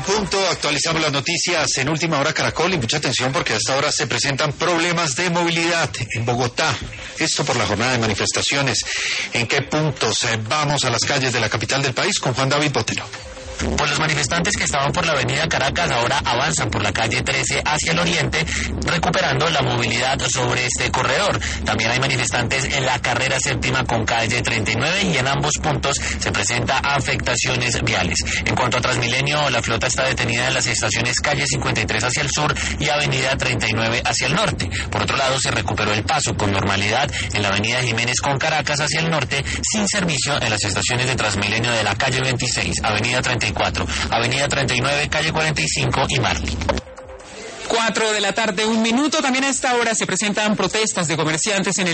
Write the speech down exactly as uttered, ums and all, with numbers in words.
Punto, actualizamos las noticias en Última Hora Caracol y mucha atención porque a esta hora se presentan problemas de movilidad en Bogotá. Esto por la jornada de manifestaciones. ¿En qué puntos? Vamos a las calles de la capital del país con Juan David Botero. Pues los manifestantes que estaban por la avenida Caracas ahora avanzan por la calle trece hacia el oriente, recuperando la movilidad sobre este corredor. También hay manifestantes en la carrera séptima con calle treinta y nueve y en ambos puntos se presenta afectaciones viales. En cuanto a Transmilenio, la flota está detenida en las estaciones calle cincuenta y tres hacia el sur y avenida treinta y nueve hacia el norte. Por otro lado, se recuperó el paso con normalidad en la avenida Jiménez con Caracas hacia el norte, sin servicio en las estaciones de Transmilenio de la calle veintiséis, avenida treinta y cuatro, avenida treinta y nueve, calle cuarenta y cinco y Marley. Cuatro de la tarde, un minuto. También a esta hora se presentan protestas de comerciantes en el